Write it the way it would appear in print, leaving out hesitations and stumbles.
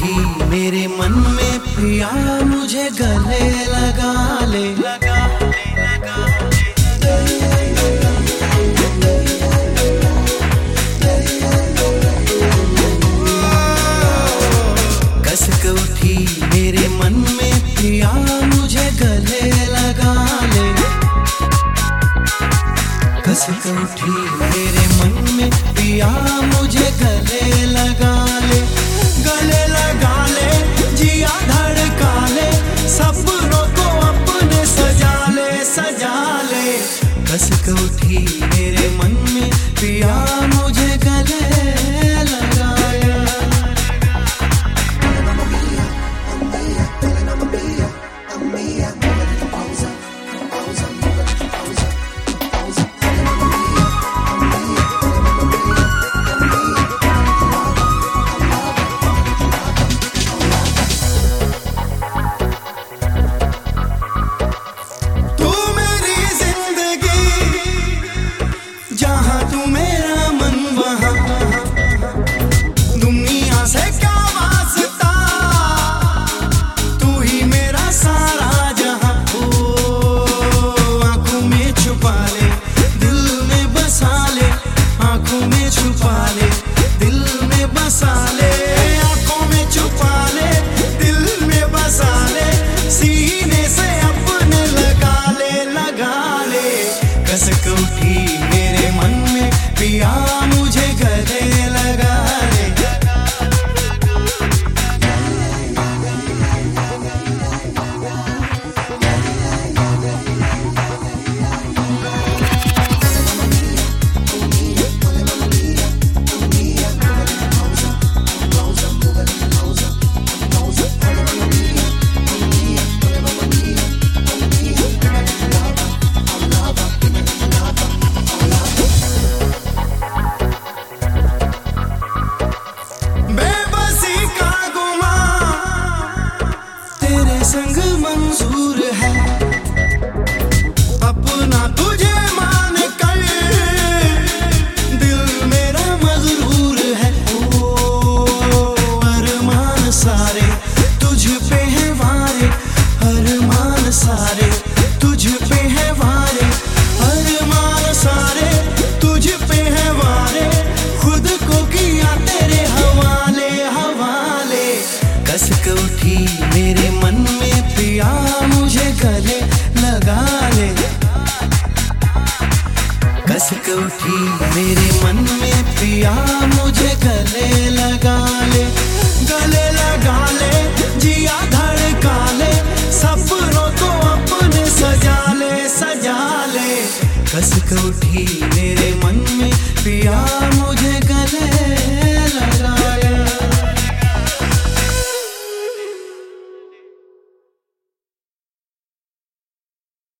उठी मेरे मन में पिया मुझे गले लगा ले। कस के उठी मेरे मन में पिया मुझे गले लगा ले। कस के उठी मेरे मन में पिया मुझे गले लगा ले। गले लगा ले जिया धड़का ले, सपनों को अपने सजा ले सजा ले। कस के उठी मेरे मन में पिया मुझे गले लगाया। कस के उठी मेरे मन में पिया मुझे गले लगा ले। संग मंजूर है अपना तुझे मान कर, दिल मेरा मजबूर है। ओ अरमान सारे तुझ पे है वारे, अरमान सारे तुझ पे है वारे, अरमान सारे तुझ पे है वारे। खुद को किया तेरे हवाले हवाले। कस के उठी मेरे मन में पिया मुझे गले लगा ले। कस के उठी मेरे मन में पिया मुझे गले लगा ले। गले लगा ले जिया धड़का ले, सपनों को अपने सजा ले सजा ले। कस के उठी मेरे मन में पिया मुझे